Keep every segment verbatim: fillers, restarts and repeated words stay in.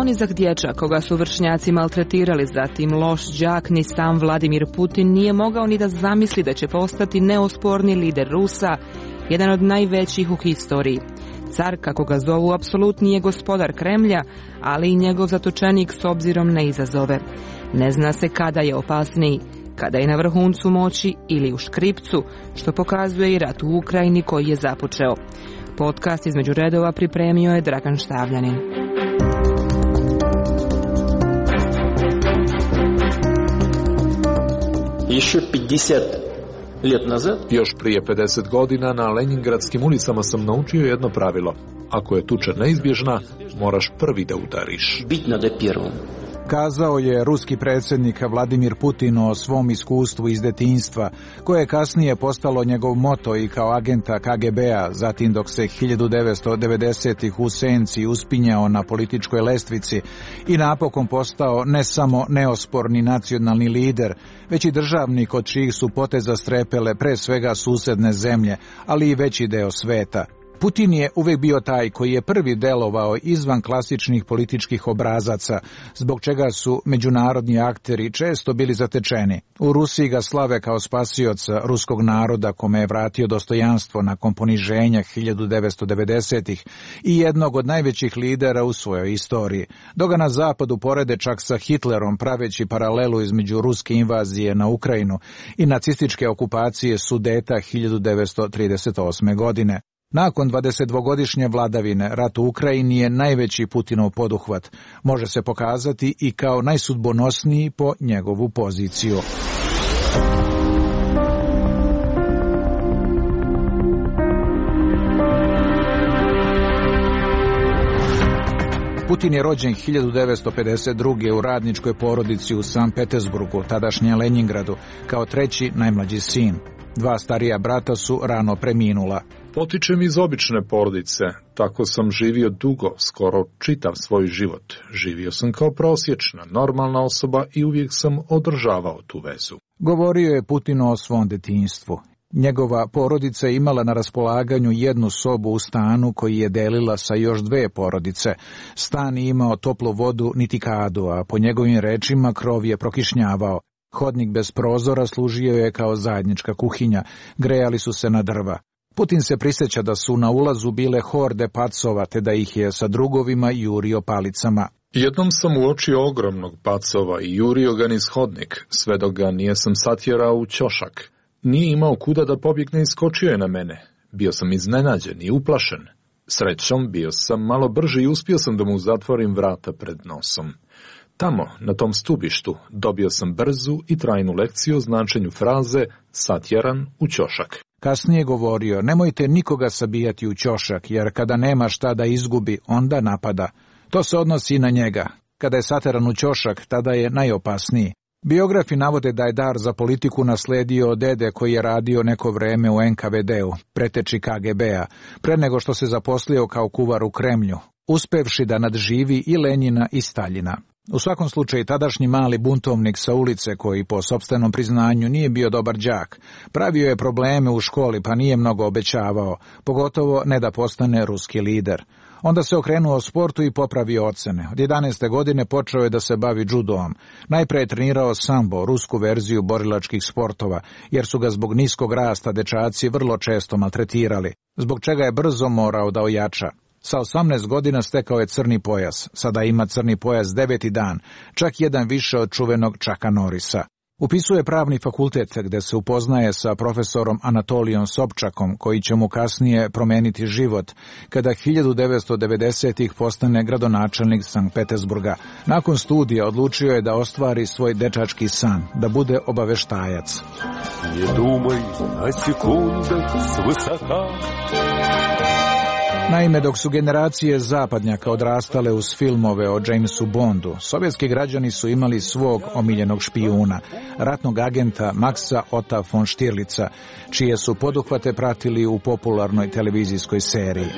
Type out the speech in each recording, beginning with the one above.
ponizak dječak koga su vršnjaci maltretirali, zatim loš đak, ni sam Vladimir Putin nije mogao ni da zamisli da će postati neosporni lider Rusa, jedan od najvećih u historiji. Car, kako ga zovu, apsolutni je gospodar Kremlja, ali i njegov zatočenik s obzirom na izazove. Ne zna se kada je opasniji, kada je na vrhuncu moći ili u škripcu, što pokazuje i rat u Ukrajini koji je započeo. Podcast između redova pripremio je Dragan Štavljanin. Još prije pedeset godina na Leningradskim ulicama sam naučio jedno pravilo. Ako je tuča neizbježna, moraš prvi da udariš. Kazao je ruski predsjednik Vladimir Putin o svom iskustvu iz detinjstva, koje je kasnije postalo njegov moto i kao agenta K G B-a, zatim dok se hiljadu devetsto devedesetih u senci uspinjao na političkoj lestvici i napokon postao ne samo neosporni nacionalni lider, već i državnik od čijih su poteza strepele pre svega susedne zemlje, ali i veći deo sveta. Putin je uvijek bio taj koji je prvi delovao izvan klasičnih političkih obrazaca, zbog čega su međunarodni akteri često bili zatečeni. U Rusiji ga slave kao spasioca ruskog naroda kome je vratio dostojanstvo nakon poniženja hiljadu devetsto devedesetih i jednog od najvećih lidera u svojoj istoriji. Dok ga na zapadu porede čak sa Hitlerom, praveći paralelu između ruske invazije na Ukrajinu i nacističke okupacije Sudeta hiljadu devetsto trideset osme. godine. Nakon dvadesetdvogodišnje vladavine, rat u Ukrajini je najveći Putinov poduhvat. Može se pokazati i kao najsudbonosniji po njegovu poziciju. Putin je rođen hiljadu devetsto pedeset druge. u radničkoj porodici u Sankt Petersburgu, tadašnje Leningradu, kao treći najmlađi sin. Dva starija brata su rano preminula. Potičem iz obične porodice, tako sam živio dugo, skoro čitav svoj život. Živio sam kao prosječna, normalna osoba i uvijek sam održavao tu vezu. Govorio je Putin o svom detinjstvu. Njegova porodica je imala na raspolaganju jednu sobu u stanu koji je delila sa još dve porodice. Stan nije imao toplu vodu niti kadu, a po njegovim rečima krov je prokišnjavao. Hodnik bez prozora služio je kao zajednička kuhinja, grejali su se na drva. Putin se prisjeća da su na ulazu bile horde pacova, te da ih je sa drugovima jurio palicama. Jednom sam uočio ogromnog pacova i jurio ga niz hodnik, sve dok ga nijesam satjerao u ćošak. Nije imao kuda da pobjegne i skočio je na mene. Bio sam iznenađen i uplašen. Srećom, bio sam malo brži i uspio sam da mu zatvorim vrata pred nosom. Tamo, na tom stubištu, dobio sam brzu i trajnu lekciju o značenju fraze satjeran u ćošak. Kasnije govorio, nemojte nikoga sabijati u ćošak, jer kada nema šta da izgubi, onda napada. To se odnosi i na njega. Kada je sateran u ćošak, tada je najopasniji. Biografi navode da je dar za politiku nasledio od dede koji je radio neko vreme u N K V D-u, preteči K G B-a, pre nego što se zaposlio kao kuvar u Kremlju, uspevši da nadživi i Lenjina i Staljina. U svakom slučaju, tadašnji mali buntovnik sa ulice, koji po sopstvenom priznanju nije bio dobar đak, pravio je probleme u školi pa nije mnogo obećavao, pogotovo ne da postane ruski lider. Onda se okrenuo sportu i popravio ocene. Od jedanaeste godine počeo je da se bavi judoom. Najprije je trenirao sambo, rusku verziju borilačkih sportova, jer su ga zbog niskog rasta dečaci vrlo često maltretirali, zbog čega je brzo morao da ojača. Sa osamnaest godina stekao je crni pojas, sada ima crni pojas deveti dan, čak jedan više od čuvenog Chucka Norrisa. Upisuje pravni fakultet gde se upoznaje sa profesorom Anatolijom Sobčakom, koji će mu kasnije promeniti život, kada hiljadu devetsto devedesetih postane gradonačelnik Sankt Petersburga. Nakon studija odlučio je da ostvari svoj dečački san, da bude obaveštajac. Ne dumaj na sekundah s visoka. Naime, dok su generacije zapadnjaka odrastale uz filmove o Jamesu Bondu, sovjetski građani su imali svog omiljenog špijuna, ratnog agenta Maxa Otta von Stirlica, čije su poduhvate pratili u popularnoj televizijskoj seriji.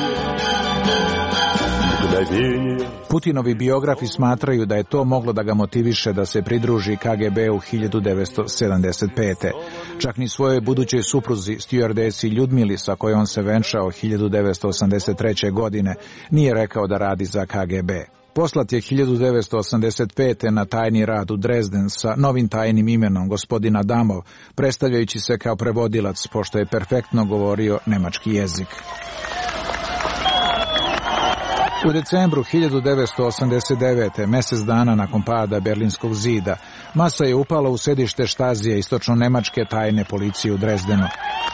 Putinovi biografi smatraju da je to moglo da ga motiviše da se pridruži K G B u hiljadu devetsto sedamdeset pete. Čak ni svojoj budućoj supruzi, stjuardesi Ljudmili, sa kojom se venčao hiljadu devetsto osamdeset treće. godine, nije rekao da radi za K G B. Poslat je hiljadu devetsto osamdeset pete. na tajni rad u Dresden sa novim tajnim imenom gospodin Adamov, predstavljajući se kao prevodilac, pošto je perfektno govorio nemački jezik. U decembru hiljadu devetsto osamdeset devete. mjesec dana nakon pada Berlinskog zida, masa je upala u sedište Štazije istočno-nemačke tajne policije u Dresdenu.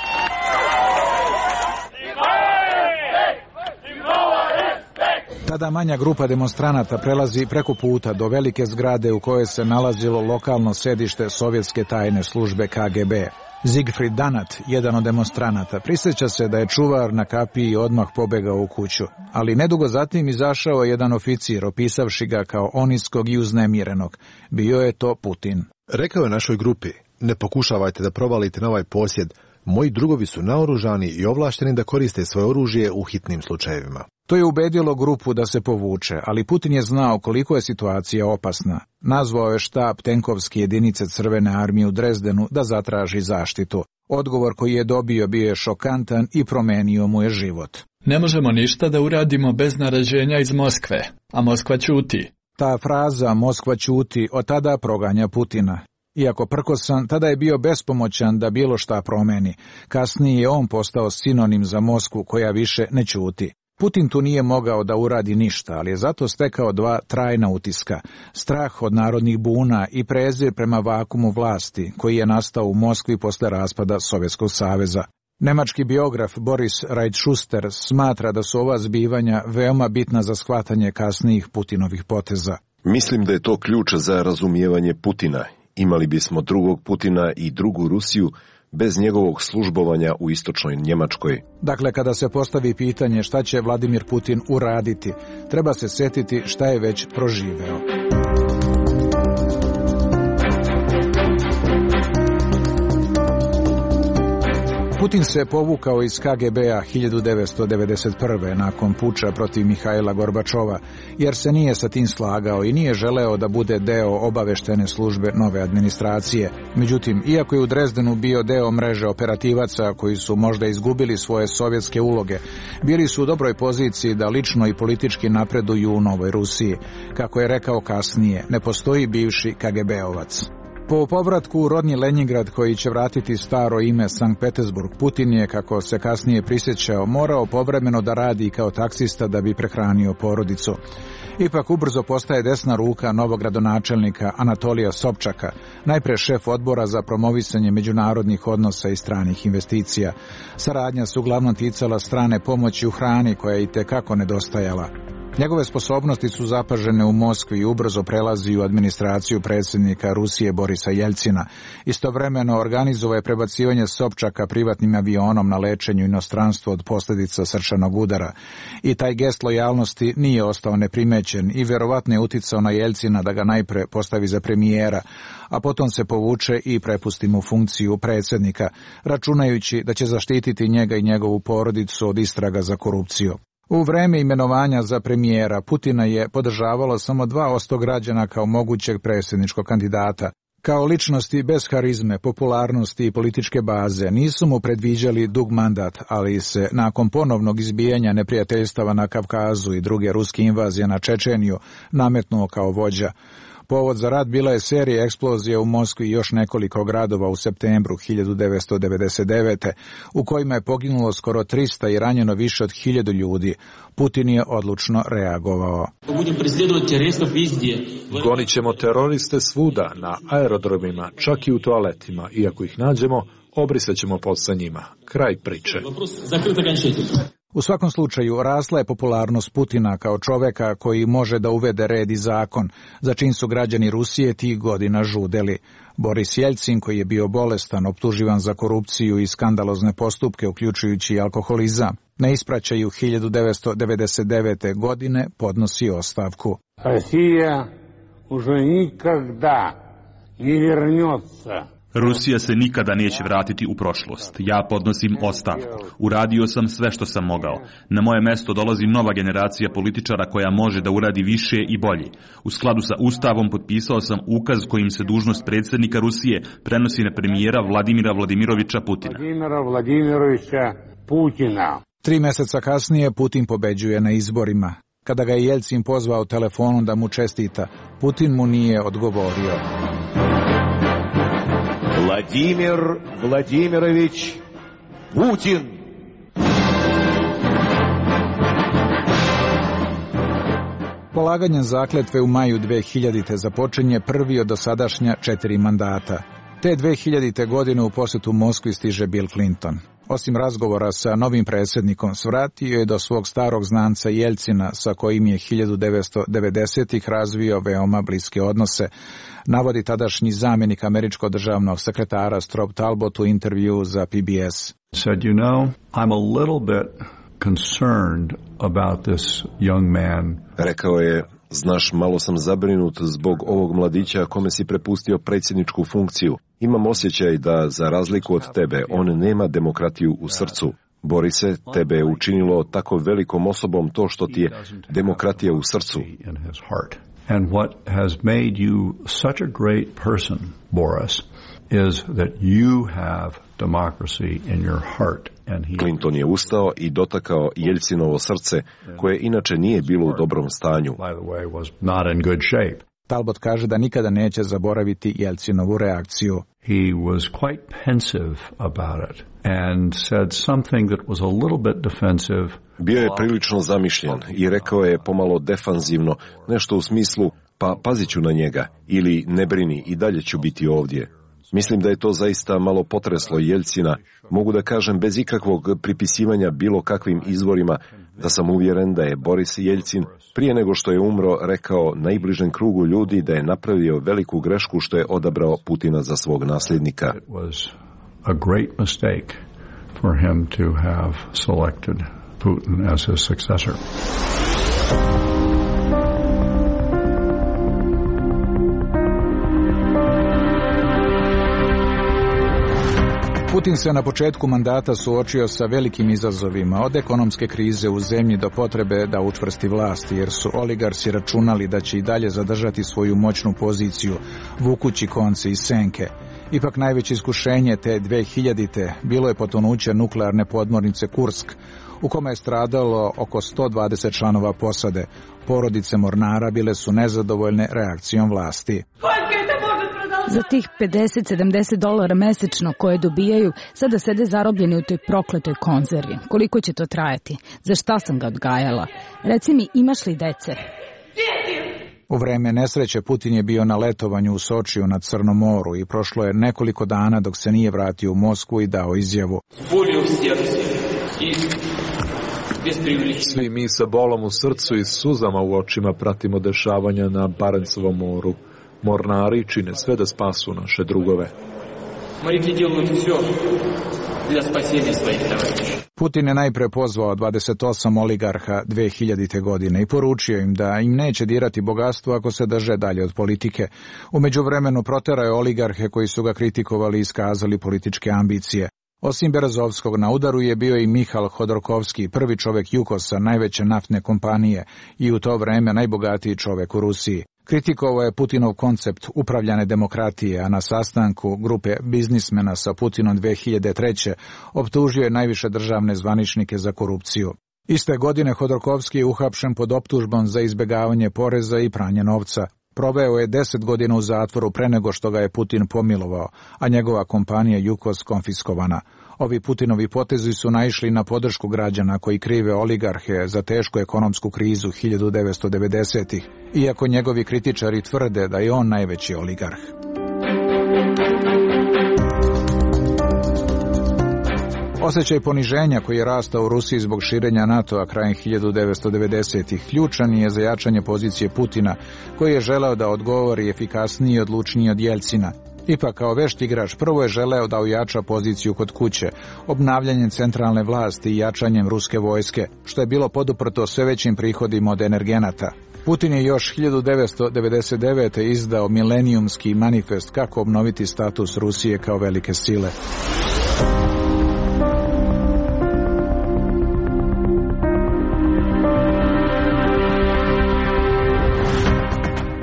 Tada manja grupa demonstranata prelazi preko puta do velike zgrade u kojoj se nalazilo lokalno sedište sovjetske tajne službe K G B. Siegfried Danat, jedan od demonstranata, prisjeća se da je čuvar na kapiji odmah pobegao u kuću, ali nedugo zatim izašao jedan oficir, opisavši ga kao oniskog i uznemirenog. Bio je to Putin. Rekao je našoj grupi: ne pokušavajte da provalite na ovaj posjed, moji drugovi su naoružani i ovlašteni da koriste svoje oružje u hitnim slučajevima. To je ubedilo grupu da se povuče, ali Putin je znao koliko je situacija opasna. Nazvao je štab tenkovske jedinice Crvene armije u Dresdenu da zatraži zaštitu. Odgovor koji je dobio bio je šokantan i promenio mu je život. Ne možemo ništa da uradimo bez naređenja iz Moskve, a Moskva ćuti. Ta fraza Moskva ćuti od tada proganja Putina. Iako prkosan, tada je bio bespomoćan da bilo šta promeni. Kasnije je on postao sinonim za Moskvu koja više ne ćuti. Putin tu nije mogao da uradi ništa, ali je zato stekao dva trajna utiska. Strah od narodnih buna i prezir prema vakumu vlasti, koji je nastao u Moskvi posle raspada Sovjetskog saveza. Nemački biograf Boris Reitschuster smatra da su ova zbivanja veoma bitna za shvatanje kasnijih Putinovih poteza. Mislim da je to ključ za razumijevanje Putina. Imali bismo drugog Putina i drugu Rusiju bez njegovog službovanja u istočnoj Njemačkoj. Dakle, kada se postavi pitanje šta će Vladimir Putin uraditi, treba se sjetiti šta je već proživeo. Putin se povukao iz K G B-a hiljadu devetsto devedeset prve. nakon puča protiv Mihajla Gorbačova, jer se nije sa tim slagao i nije želeo da bude deo obaveštene službe nove administracije. Međutim, iako je u Dresdenu bio deo mreže operativaca koji su možda izgubili svoje sovjetske uloge, bili su u dobroj poziciji da lično i politički napreduju u Novoj Rusiji. Kako je rekao kasnije, ne postoji bivši K G B-ovac. Po povratku u rodni Leningrad, koji će vratiti staro ime Sankt Petersburg, Putin je, kako se kasnije prisjećao, morao povremeno da radi kao taksista da bi prehranio porodicu. Ipak ubrzo postaje desna ruka novog gradonačelnika Anatolija Sobčaka, najpre šef odbora za promovisanje međunarodnih odnosa i stranih investicija. Saradnja se uglavnom ticala strane pomoći u hrani, koja je itekako nedostajala. Njegove sposobnosti su zapažene u Moskvi i ubrzo prelazi u administraciju predsjednika Rusije Borisa Jeljcina. Istovremeno organizovao je prebacivanje Sobčaka privatnim avionom na lečenju inostranstvo od posljedica srčanog udara. I taj gest lojalnosti nije ostao neprimećen i vjerovatno je uticao na Jeljcina da ga najpre postavi za premijera, a potom se povuče i prepusti mu funkciju predsjednika, računajući da će zaštititi njega i njegovu porodicu od istraga za korupciju. U vreme imenovanja za premijera Putina je podržavalo samo dva posto građana kao mogućeg predsjedničkog kandidata. Kao ličnosti bez harizme, popularnosti i političke baze nisu mu predviđali dug mandat, ali se nakon ponovnog izbijanja neprijateljstava na Kavkazu i druge ruske invazije na Čečeniju nametnuo kao vođa. Povod za rat bila je serija eksplozija u Moskvi i još nekoliko gradova u septembru hiljadu devetsto devedeset devete. u kojima je poginulo skoro trista i ranjeno više od hiljadu ljudi. Putin je odlučno reagovao. Gonit ćemo teroriste svuda, na aerodromima, čak i u toaletima. Iako ih nađemo, obrisat ćemo pod sa njima. Kraj priče. U svakom slučaju, rasla je popularnost Putina kao čoveka koji može da uvede red i zakon, za čim su građani Rusije tih godina žudeli. Boris Jeljcin, koji je bio bolestan, optuživan za korupciju i skandalozne postupke, uključujući i alkoholizam, na ispraćaju hiljadu devetsto devedeset devete. godine podnosi ostavku. Rusija уже никогда не вернется. Rusija se nikada neće vratiti u prošlost. Ja podnosim ostavku. Uradio sam sve što sam mogao. Na moje mesto dolazi nova generacija političara koja može da uradi više i bolje. U skladu sa Ustavom potpisao sam ukaz kojim se dužnost predsjednika Rusije prenosi na premijera Vladimira Vladimirovića Putina. Vladimira Vladimirovića Putina. Tri mjeseca kasnije Putin pobeđuje na izborima. Kada ga je Jelcin pozvao telefonom da mu čestita, Putin mu nije odgovorio. Vladimir Vladimirović Putin. Polaganjem zakletve u maju dve hiljadite započinje prvi od dosadašnja četiri mandata. Te dve hiljadite godine u posjetu Moskvi stiže Bill Clinton. Osim razgovora sa novim predsjednikom, svratio je do svog starog znanca Jelcina, sa kojim je hiljadu devetsto devedesetih razvio veoma bliske odnose, navodi tadašnji zamjenik američkog državnog sekretara Strobe Talbot u intervju za P B S. Said, you know, I'm a little bit concerned about this young man. Rekao je, znaš, malo sam zabrinut zbog ovog mladića kome si prepustio predsjedničku funkciju. Imam osjećaj da, za razliku od tebe, on nema demokratiju u srcu. Borise, tebe je učinilo tako velikom osobom to što ti je demokratija u srcu. And what has made you such a great person, Boris, is that you have democracy in your heart. And he... Clinton je ustao i dotakao Jelcinovo srce, koje inače nije bilo u dobrom stanju. By the way, was not in good shape. Talbot kaže da nikada neće zaboraviti Jelcinovu reakciju. He was quite pensive about it and said something that was a little bit defensive. Bio je prilično zamišljen i rekao je pomalo defanzivno, nešto u smislu, pa pazit ću na njega, ili ne brini, i dalje ću biti ovdje. Mislim da je to zaista malo potreslo Jelcina. Mogu da kažem bez ikakvog pripisivanja bilo kakvim izvorima da sam uvjeren da je Boris Jelcin prije nego što je umro rekao najbližem krugu ljudi da je napravio veliku grešku što je odabrao Putina za svog nasljednika. It was a great mistake for him to have selected Putin as his successor. Putin se na početku mandata suočio sa velikim izazovima, od ekonomske krize u zemlji do potrebe da učvrsti vlast, jer su oligarsi računali da će i dalje zadržati svoju moćnu poziciju, vukući konce iz senke. Ipak najveće iskušenje te dve hiljadite bilo je potonuće nuklearne podmornice Kursk, u kome je stradalo oko sto dvadeset članova posade. Porodice mornara bile su nezadovoljne reakcijom vlasti. Za tih pedeset do sedamdeset dolara mesečno koje dobijaju, sada sede zarobljeni u toj prokletoj konzervi. Koliko će to trajati? Za šta sam ga odgajala? Reci mi, imaš li dece? U vreme nesreće Putin je bio na letovanju u Sočiju na Crnom moru i prošlo je nekoliko dana dok se nije vratio u Moskvu i dao izjavu. Svi mi sa bolom u srcu i suzama u očima pratimo dešavanja na Barencovom moru. Mornari čine sve da spasu naše drugove. Putin je najpre pozvao dvadeset osam oligarha dve hiljadite godine i poručio im da im neće dirati bogatstvo ako se drže dalje od politike. U međuvremenu proterao je oligarhe koji su ga kritikovali i iskazali političke ambicije. Osim Berezovskog, na udaru je bio i Mihal Hodorkovski, prvi čovjek Jukosa, najveće naftne kompanije i u to vreme najbogatiji čovjek u Rusiji. Kritikovao je Putinov koncept upravljane demokratije, a na sastanku grupe biznismena sa Putinom dve hiljade treće optužio je najviše državne zvaničnike za korupciju. Iste godine Hodorkovski je uhapšen pod optužbom za izbjegavanje poreza i pranje novca. Proveo je deset godina u zatvoru pre nego što ga je Putin pomilovao, a njegova kompanija Jukos konfiskovana. Ovi Putinovi potezi su naišli na podršku građana koji krive oligarhe za tešku ekonomsku krizu hiljadu devetsto devedesetih, iako njegovi kritičari tvrde da je on najveći oligarh. Osjećaj poniženja koji je rastao u Rusiji zbog širenja NATO-a krajem hiljadu devetsto devedesetih ključan je za jačanje pozicije Putina, koji je želeo da odgovori efikasniji i odlučniji od Jelcina. Ipak, kao vešt igrač, prvo je želeo da ojača poziciju kod kuće, obnavljanjem centralne vlasti i jačanjem ruske vojske, što je bilo poduprto sve većim prihodima od energenata. Putin je još hiljadu devetsto devedeset devete. izdao milenijumski manifest kako obnoviti status Rusije kao velike sile.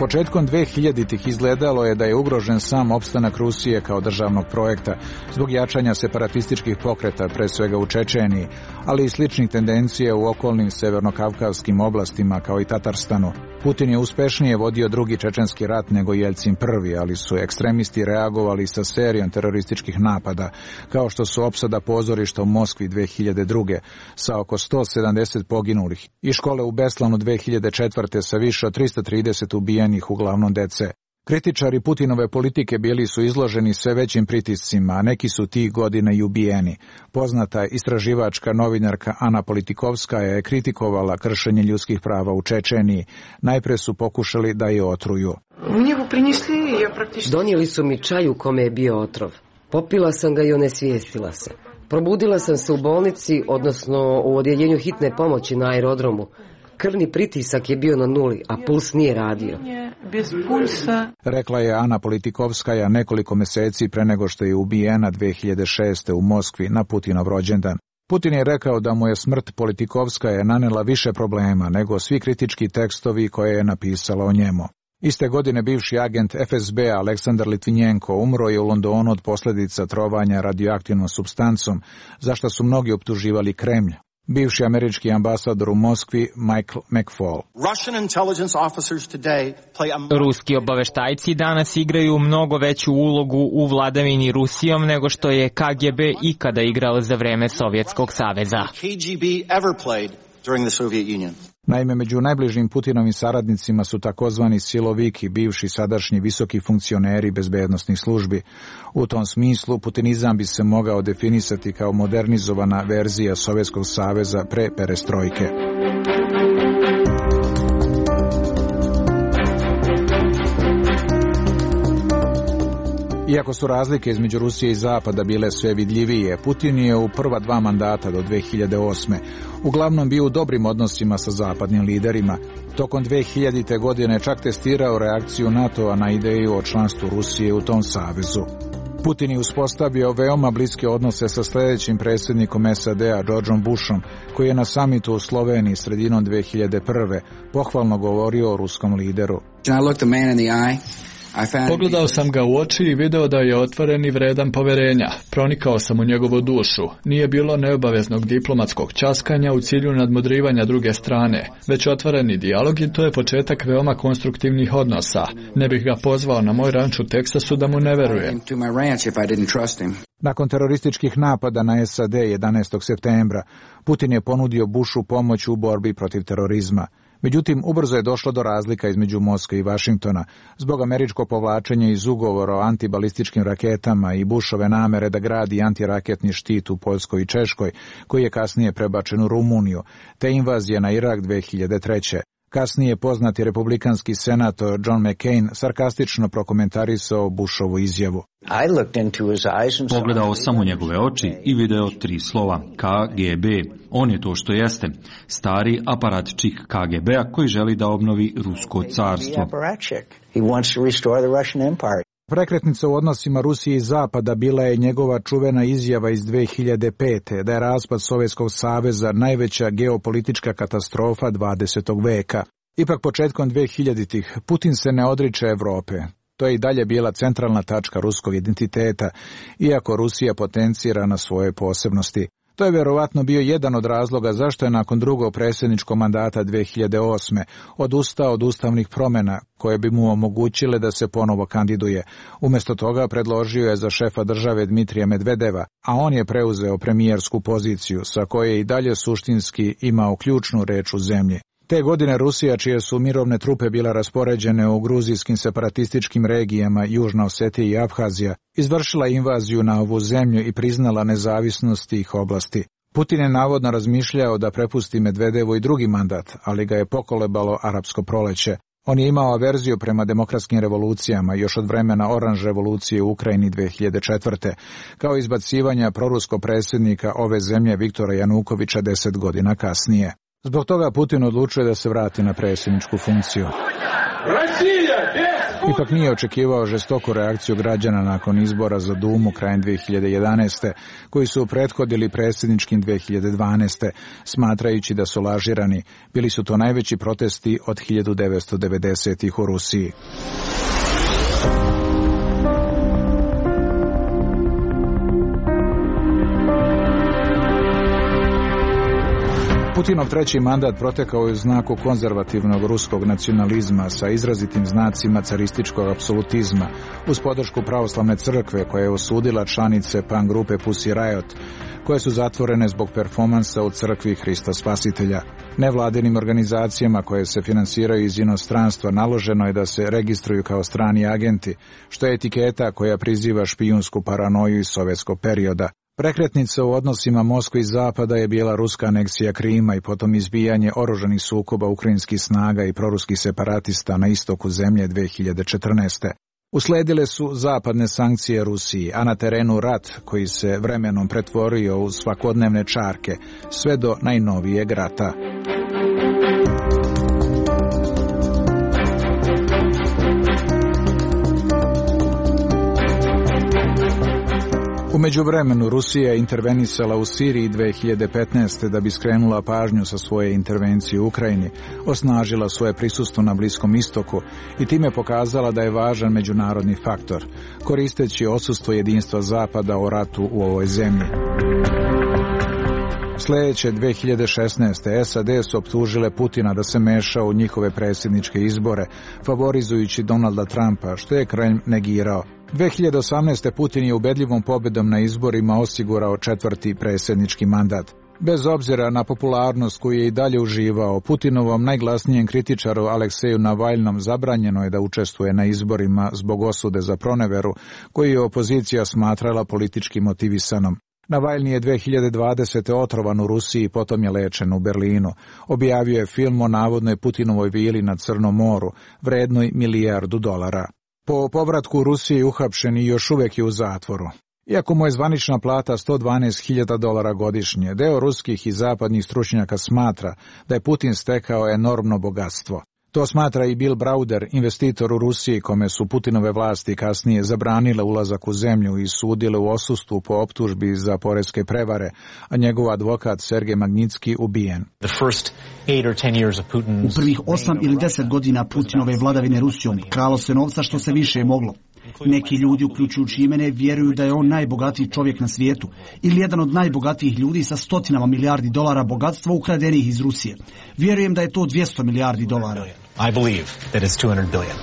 Početkom dvehiljaditih izgledalo je da je ugrožen sam opstanak Rusije kao državnog projekta zbog jačanja separatističkih pokreta, pre svega u Čečeniji, ali i sličnih tendencija u okolnim severnokavkavskim oblastima kao i Tatarstanu. Putin je uspešnije vodio drugi čečenski rat nego Jeljcin prvi, ali su ekstremisti reagovali sa serijom terorističkih napada, kao što su opsada pozorišta u Moskvi dve hiljade druge sa oko sto sedamdeset poginulih i škole u Beslanu dve hiljade četvrte sa više od trista trideset ubijenih, uglavnom dece. Kritičari Putinove politike bili su izloženi sve većim pritiscima, a neki su tih godina i ubijeni. Poznata istraživačka novinarka Ana Politikovskaja je kritikovala kršenje ljudskih prava u Čečeniji. Najpre su pokušali da je otruju. Donijeli su mi čaj u kome je bio otrov. Popila sam ga i onesvijestila se. Probudila sam se u bolnici, odnosno u odjeljenju hitne pomoći na aerodromu. Krvni pritisak je bio na nuli, a puls nije radio. Rekla je Ana Politikovskaja nekoliko meseci pre nego što je ubijena dve hiljade šeste u Moskvi na Putinov rođendan. Putin je rekao da mu je smrt Politikovskaja nanela više problema nego svi kritički tekstovi koje je napisala o njemu. Iste godine bivši agent F S B Aleksandar Litvinjenko umro je u Londonu od posljedica trovanja radioaktivnom supstancom, za što su mnogi optuživali Kremlj. Bivši američki ambasador u Moskvi Michael McFaul. Ruski obaveštajci danas igraju mnogo veću ulogu u vladavini Rusijom nego što je K G B ikada igrao za vreme Sovjetskog saveza. Naime, među najbližim Putinovim saradnicima su takozvani siloviki, bivši sadašnji visoki funkcioneri bezbednosnih službi. U tom smislu, putinizam bi se mogao definisati kao modernizovana verzija Sovjetskog saveza pre perestrojke. Iako su razlike između Rusije i Zapada bile sve vidljivije, Putin je u prva dva mandata do dve hiljade osme uglavnom bio u dobrim odnosima sa zapadnim liderima. Tokom dve hiljadite godine čak testirao reakciju NATO-a na ideju o članstvu Rusije u tom savezu. Putin je uspostavio veoma bliske odnose sa sljedećim predsjednikom S A D-a Georgeom Bushom, koji je na samitu u Sloveniji sredinom dve hiljade prve pohvalno govorio o ruskom lideru. Pogledao sam ga u oči i video da je otvoren i vredan poverenja. Pronikao sam u njegovu dušu. Nije bilo neobaveznog diplomatskog ćaskanja u cilju nadmudrivanja druge strane, već otvoreni dijalog i to je početak veoma konstruktivnih odnosa. Ne bih ga pozvao na moj ranč u Teksasu da mu ne verujem. Nakon terorističkih napada na S A D jedanaestog septembra, Putin je ponudio Bushu pomoć u borbi protiv terorizma. Međutim, ubrzo je došlo do razlika između Moskve i Vašingtona zbog američkog povlačenja iz ugovora o antibalističkim raketama i Bushove namere da gradi antiraketni štit u Poljskoj i Češkoj, koji je kasnije prebačen u Rumuniju, te invazije na Irak dve hiljade treće. Kasnije poznati republikanski senator John McCain sarkastično prokomentarisao Bushovu izjavu. Pogledao sam u njegove oči i video tri slova K G B. On je to što jeste, stari aparatčik K G B-a koji želi da obnovi Rusko carstvo. Prekretnica u odnosima Rusije i Zapada bila je njegova čuvena izjava iz dve hiljade pete da je raspad Sovjetskog saveza najveća geopolitička katastrofa dvadesetog veka. Ipak početkom dve hiljaditih Putin se ne odriče Evrope. To je i dalje bila centralna tačka ruskog identiteta, iako Rusija potencira na svoje posebnosti. To je vjerovatno bio jedan od razloga zašto je nakon drugog predsjedničkog mandata dve hiljade osme odustao od ustavnih promjena koje bi mu omogućile da se ponovo kandiduje. Umjesto toga predložio je za šefa države Dmitrija Medvedeva, a on je preuzeo premijersku poziciju sa koje je i dalje suštinski imao ključnu reč u zemlji. Te godine Rusija, čije su mirovne trupe bile raspoređene u gruzijskim separatističkim regijama Južna Osetija i Abhazija, izvršila invaziju na ovu zemlju i priznala nezavisnost tih oblasti. Putin je navodno razmišljao da prepusti Medvedevu i drugi mandat, ali ga je pokolebalo arapsko proleće. On je imao averziju prema demokratskim revolucijama još od vremena oranž revolucije u Ukrajini dve hiljade četvrte, kao izbacivanja proruskog predsjednika ove zemlje Viktora Janukovića deset godina kasnije. Zbog toga Putin odlučuje da se vrati na predsjedničku funkciju. Ipak nije očekivao žestoku reakciju građana nakon izbora za Dumu krajem dve hiljade jedanaeste. koji su prethodili predsjedničkim dve hiljade dvanaeste. smatrajući da su lažirani. Bili su to najveći protesti od hiljadu devetsto devedesetih u Rusiji. Putinov treći mandat protekao je u znaku konzervativnog ruskog nacionalizma sa izrazitim znacima carističkog apsolutizma, uz podršku pravoslavne crkve koja je osudila članice punk grupe Pussy Riot, koje su zatvorene zbog performansa u crkvi Hrista Spasitelja. Nevladinim organizacijama koje se finansiraju iz inostranstva naloženo je da se registruju kao strani agenti, što je etiketa koja priziva špijunsku paranoju iz sovjetskog perioda. Prekretnica u odnosima Moskve i Zapada je bila ruska aneksija Krima i potom izbijanje oružanih sukoba ukrajinskih snaga i proruskih separatista na istoku zemlje dve hiljade četrnaeste. Usledile su zapadne sankcije Rusiji, a na terenu rat koji se vremenom pretvorio u svakodnevne čarke, sve do najnovijeg rata. U međuvremenu Rusija je intervenisala u Siriji dve hiljade petnaeste. da bi skrenula pažnju sa svoje intervencije u Ukrajini, osnažila svoje prisustvo na Bliskom istoku i time pokazala da je važan međunarodni faktor, koristeći odsustvo jedinstva Zapada o ratu u ovoj zemlji. Sljedeće dve hiljade šesnaeste. S A D su optužile Putina da se meša u njihove predsjedničke izbore, favorizujući Donalda Trumpa, što je Kremlj negirao. dve hiljade osamnaeste. Putin je ubedljivom pobjedom na izborima osigurao četvrti predsjednički mandat. Bez obzira na popularnost koju je i dalje uživao, Putinovom najglasnijem kritičaru Alekseju Navalnom zabranjeno je da učestvuje na izborima zbog osude za proneveru, koju je opozicija smatrala politički motivisanom. Navalni je dve hiljade dvadesete. otrovan u Rusiji i potom je lečen u Berlinu. Objavio je film o navodnoj Putinovoj vili na Crnom moru, vrednoj milijardu dolara. Po povratku u Rusiji uhapšen i još uvijek je u zatvoru. Iako mu je zvanična plata sto dvanaest hiljada dolara godišnje, deo ruskih i zapadnih stručnjaka smatra da je Putin stekao enormno bogatstvo. To smatra i Bill Browder, investitor u Rusiji, kome su Putinove vlasti kasnije zabranile ulazak u zemlju i sudile u odsustvu po optužbi za poreske prevare, a njegov advokat Sergej Magnitski ubijen. U prvih osam ili deset godina Putinove vladavine Rusijom kralo se novca što se više moglo. Neki ljudi, uključujući i mene, vjeruju da je on najbogatiji čovjek na svijetu ili jedan od najbogatijih ljudi sa stotinama milijardi dolara bogatstva ukradenih iz Rusije. Vjerujem da je to dvjesto milijardi dolara. I believe that it's two hundred billion.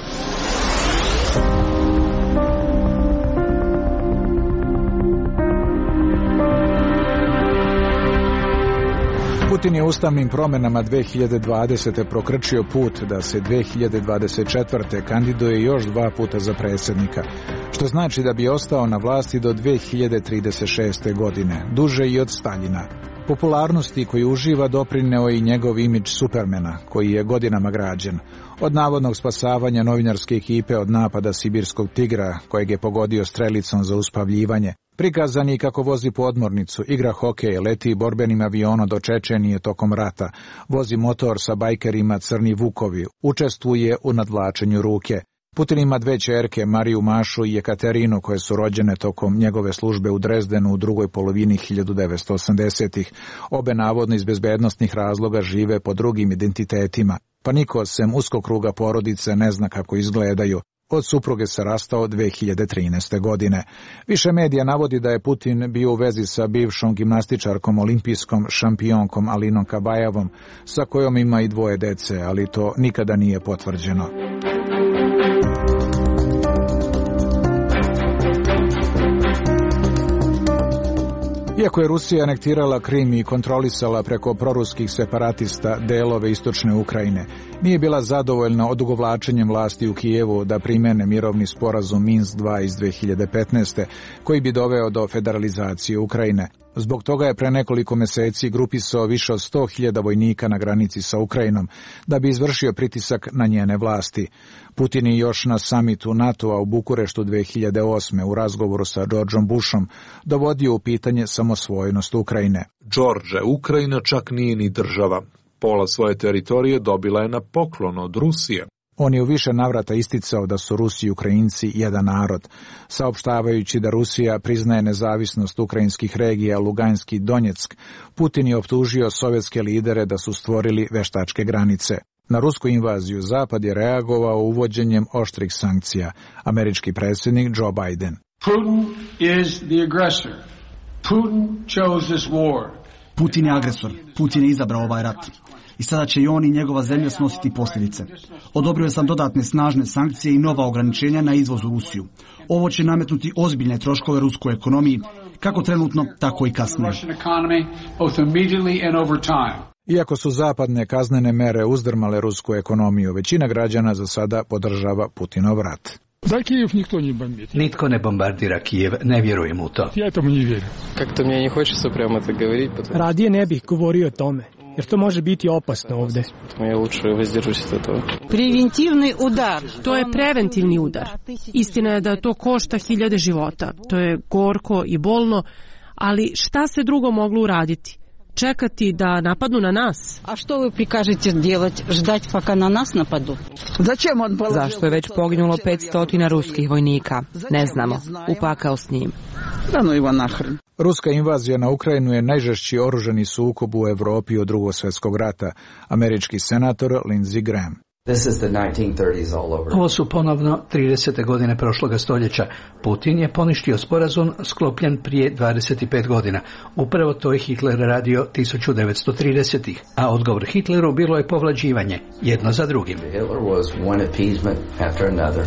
Putin je ustavnim promjenama dve hiljade dvadesete. prokrčio put da se dve hiljade dvadeset četvrte. kandiduje još dva puta za predsjednika, što znači da bi ostao na vlasti do dve hiljade trideset šeste. godine, duže i od Staljina. Popularnosti koju uživa doprineo i njegov imidž Supermana, koji je godinama građen. Od navodnog spasavanja novinarske ekipe od napada sibirskog tigra, kojeg je pogodio strelicom za uspavljivanje, prikazan je kako vozi podmornicu, igra hokej, leti borbenim avionom do Čečenije tokom rata, vozi motor sa bajkerima Crni Vukovi, učestvuje u nadvlačenju ruke. Putin ima dve ćerke, Mariju Mašu i Jekaterinu, koje su rođene tokom njegove službe u Drezdenu u drugoj polovini hiljadu devetsto osamdesetih. Obe navodno iz bezbednostnih razloga žive po drugim identitetima, pa niko sem uskog kruga porodice ne zna kako izgledaju. Od supruge se rastao dve hiljade trinaeste. godine. Više medija navodi da je Putin bio u vezi sa bivšom gimnastičarkom olimpijskom šampionkom Alinom Kabajevom, sa kojom ima i dvoje dece, ali to nikada nije potvrđeno. Iako je Rusija anektirala Krim i kontrolisala preko proruskih separatista delove istočne Ukrajine, nije bila zadovoljna odugovlačenjem vlasti u Kijevu da primene mirovni sporazum Minsk dva iz dve hiljade petnaeste. koji bi doveo do federalizacije Ukrajine. Zbog toga je pre nekoliko meseci grupisao više od sto hiljada vojnika na granici sa Ukrajinom da bi izvršio pritisak na njene vlasti. Putin je još na samitu NATO-a u Bukureštu dve hiljade osme. u razgovoru sa Georgeom Bushom dovodio u pitanje samosvojnost Ukrajine. George, Ukrajina čak nije ni država. Pola svoje teritorije dobila je na poklon od Rusije. On je u više navrata isticao da su Rusi i Ukrajinci jedan narod, saopštavajući da Rusija priznaje nezavisnost ukrajinskih regija Luganski i Donjeck. Putin je optužio sovjetske lidere da su stvorili veštačke granice. Na rusku invaziju Zapad je reagovao uvođenjem oštrih sankcija. Američki predsjednik Joe Biden. Putin is the aggressor. Putin chose this war. Putin je agresor. Putin je izabrao ovaj rat. I sada će i on i njegova zemlja snositi posljedice. Odobrio sam dodatne snažne sankcije i nova ograničenja na izvoz u Rusiju. Ovo će nametnuti ozbiljne troškove ruskoj ekonomiji, kako trenutno, tako i kasnije. Iako su zapadne kaznene mere uzdrmale rusku ekonomiju, većina građana za sada podržava Putinov rat. Za Kijev nikto ne bombardira. Nitko ne bombardira Kijev, ne vjerujem u to. Ja tomu ne vjerujem. Kako mi ne hoće prямо так говорить. Radije ne bih govorio o tome, jer to može biti opasno ovdje. Ja luče воздержусь od toga. Preventivni udar. To je preventivni udar. Istina je da to košta hiljade života. To je gorko i bolno, ali šta se drugo moglo uraditi? Čekati da napadnu na nas? A što vi prikažete делать? Ždati пока na nas napadu? Zašto je već poginulo petsto ruskih vojnika? Ne znamo. Upakao s njim. Ruska invazija na Ukrajinu je najžešći oružani sukob u Evropi od Drugog svjetskog rata. Američki senator Lindsey Graham. Ovo su ponovno tridesete godine prošloga stoljeća. Putin je poništio sporazum sklopljen prije dvadeset pet godina. Upravo to je Hitler radio tisuću devetsto tridesetih. A odgovor Hitleru bilo je povlađivanje, jedno za drugim. Hitler was one appeasement after another.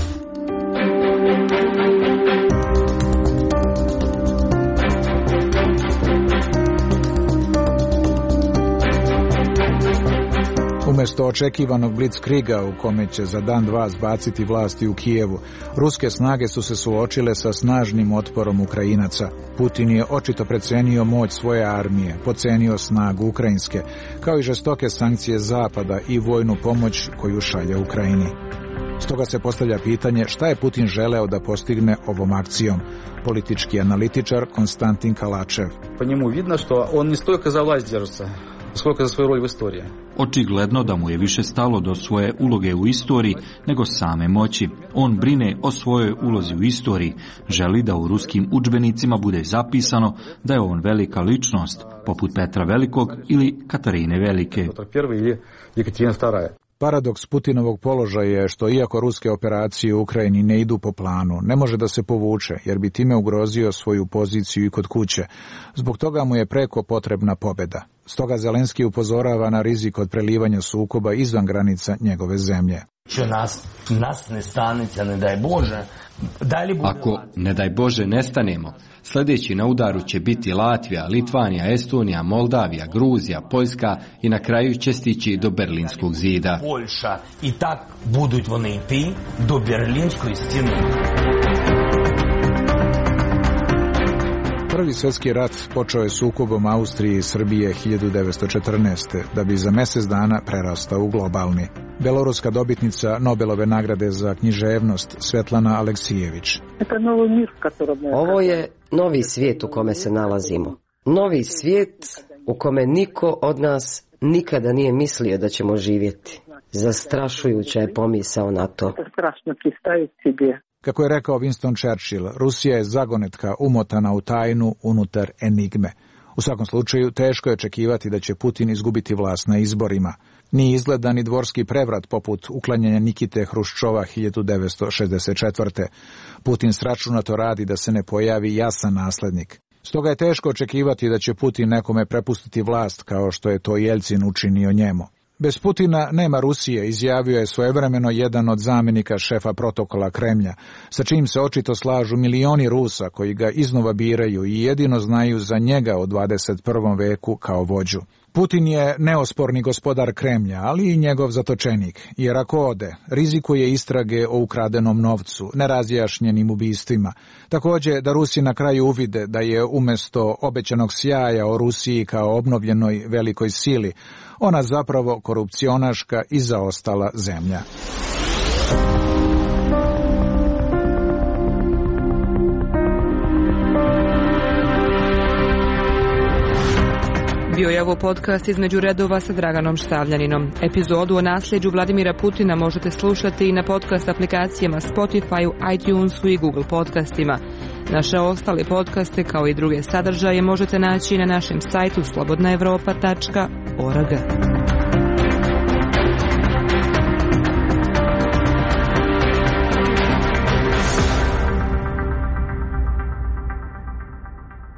Umjesto očekivanog blitzkriga u kome će za dan dva zbaciti vlasti u Kijevu, ruske snage su se suočile sa snažnim otporom Ukrajinaca. Putin je očito precenio moć svoje armije, pocenio snagu ukrajinske, kao i žestoke sankcije Zapada i vojnu pomoć koju šalje Ukrajini. Stoga se postavlja pitanje šta je Putin želeo da postigne ovom akcijom. Politički analitičar Konstantin Kalačev. Po njemu vidno što on ne stолько za vlast держится, сколько za svoju rol u istoriji. Očigledno da mu je više stalo do svoje uloge u istoriji nego same moći. On brine o svojoj ulozi u istoriji, želi da u ruskim udžbenicima bude zapisano da je on velika ličnost, poput Petra Velikog ili Katarine Velike. Paradoks Putinovog položaja je što iako ruske operacije u Ukrajini ne idu po planu, ne može da se povuče, jer bi time ugrozio svoju poziciju i kod kuće. Zbog toga mu je preko potrebna pobjeda. Stoga Zelenski upozorava na rizik od prelivanja sukoba izvan granica njegove zemlje. Nas, nas ne stanice, ne daj Bože. Ako, ne daj Bože, nestanemo, sljedeći na udaru će biti Latvija, Litvanija, Estonija, Moldavija, Gruzija, Poljska i na kraju će stići do Berlinskog zida. Poljša i tak buduć вони йти до Berlinskoj stjene. Prvi svjetski rat počeo je sukobom Austrije i Srbije hiljadu devetsto četrnaeste. da bi za mjesec dana prerastao u globalni. Beloruska dobitnica Nobelove nagrade za književnost Svetlana Aleksijević. Ovo je novi svijet u kome se nalazimo. Novi svijet u kome niko od nas nikada nije mislio da ćemo živjeti. Zastrašujuća je pomisao na to. Kako je rekao Winston Churchill, Rusija je zagonetka umotana u tajnu unutar enigme. U svakom slučaju, teško je očekivati da će Putin izgubiti vlast na izborima. Ni izgleda ni dvorski prevrat poput uklanjanja Nikite Hruščova hiljadu devetsto šezdeset četvrte. Putin sračunato radi da se ne pojavi jasan naslednik. Stoga je teško očekivati da će Putin nekome prepustiti vlast kao što je to Jeljcin učinio njemu. Bez Putina nema Rusije, izjavio je svojevremeno jedan od zamjenika šefa protokola Kremlja, sa čim se očito slažu milioni Rusa koji ga iznova biraju i jedino znaju za njega u dvadeset prvom veku kao vođu. Putin je neosporni gospodar Kremlja, ali i njegov zatočenik, jer ako ode, rizikuje istrage o ukradenom novcu, nerazjašnjenim ubistvima. Također da Rusi na kraju uvide da je umjesto obećanog sjaja o Rusiji kao obnovljenoj velikoj sili, ona zapravo korupcionaška i zaostala zemlja. Bio je ovo podcast Između redova sa Draganom Štavljaninom. Epizodu o nasljeđu Vladimira Putina možete slušati i na podcast aplikacijama Spotify, iTunesu i Google podcastima. Naše ostale podcaste kao i druge sadržaje možete naći na našem sajtu slobodna evropa tačka org.